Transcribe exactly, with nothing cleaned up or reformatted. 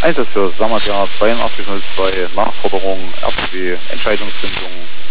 Einsatz für Sammersjahr zweiundachtzig null zwei, Nachforderung, R T W, Entscheidungsfindung,